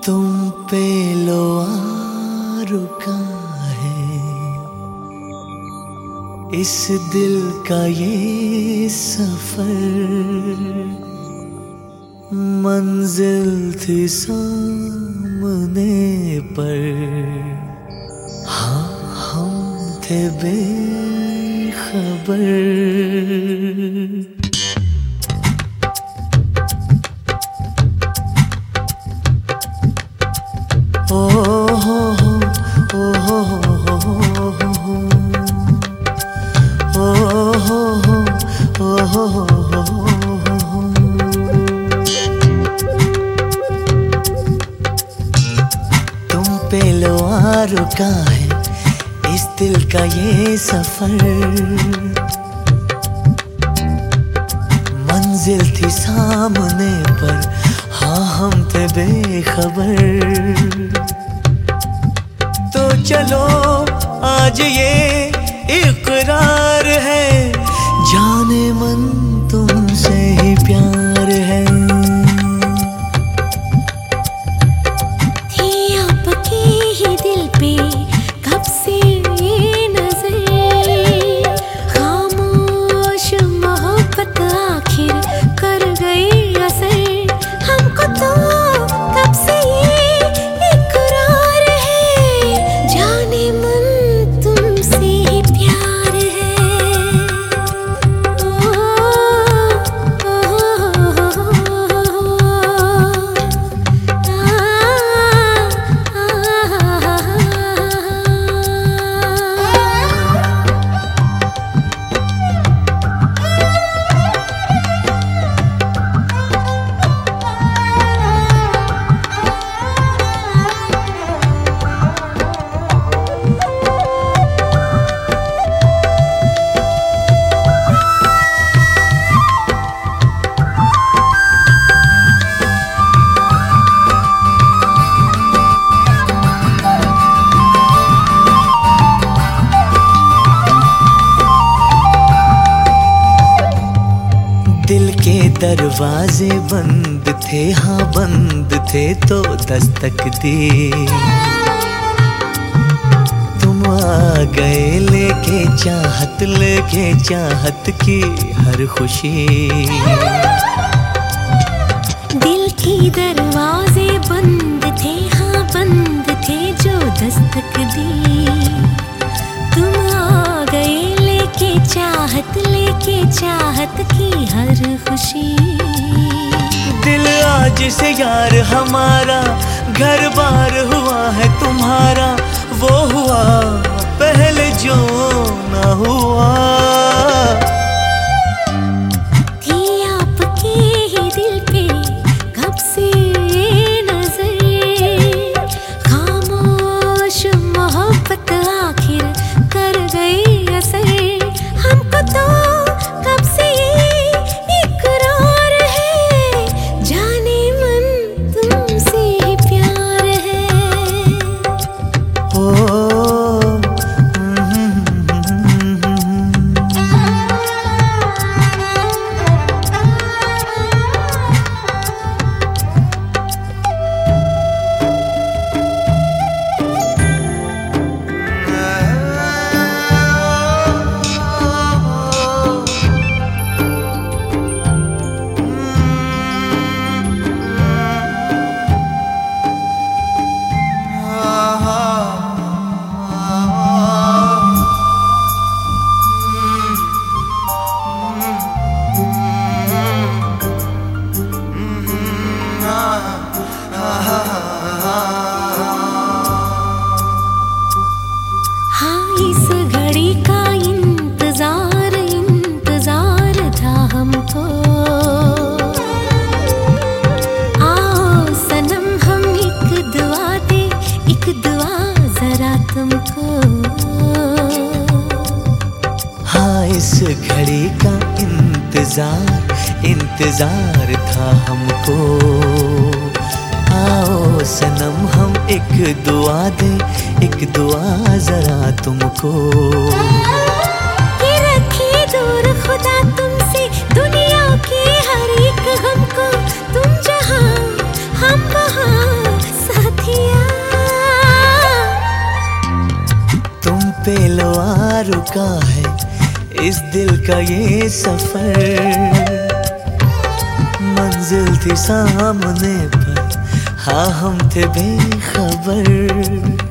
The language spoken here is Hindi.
तुम पे लो आ रुका है इस दिल का ये सफर, मंजिल थी सामने पर हाँ हम थे बेखबर। ओ हो ओ हो तुम पे लो आ रुका है इस दिल का ये सफर, मंजिल थी सामने पर हाँ हम थे बेखबर। तो चलो आज ये इकरार है जाने मन तुमसे ही प्यार है। थी आपके ही दिल पे कब से ये नजर, खामोश मोहब्बत आखिर कर गई असर। हमको तो कब से ये इकरार है जाने मन तुमसे ही प्यार है। दिल के दरवाजे बंद थे हाँ बंद थे तो दस्तक दी, तुम आ गए लेके चाहत की हर खुशी। दिल के दरवाजे बंद थे हाँ बंद थे जो दस्तक दी, तुम आ गए लेके चाहत की हर खुशी। दिल आज से यार हमारा घर बार हुआ है तुम्हारा, वो हुआ पहले जो ना हुआ। थी आपके ही दिल पे कब से ये नजर, खामोश मोहब्बत आखिर कर गई असर। हमको तो कब से ये इकरार है जाने मन तुमसे ही प्यार है। ओ इस घड़ी का इंतजार था हमको। आओ सनम हम एक दुआ जरा तुमको। ये रखे दूर खुदा तुमसे दुनिया के हर एक गम को, तुम जहां हम वहां। रुका है इस दिल का ये सफर। मंजिल थी सामने पर हाँ हम थे बेखबर।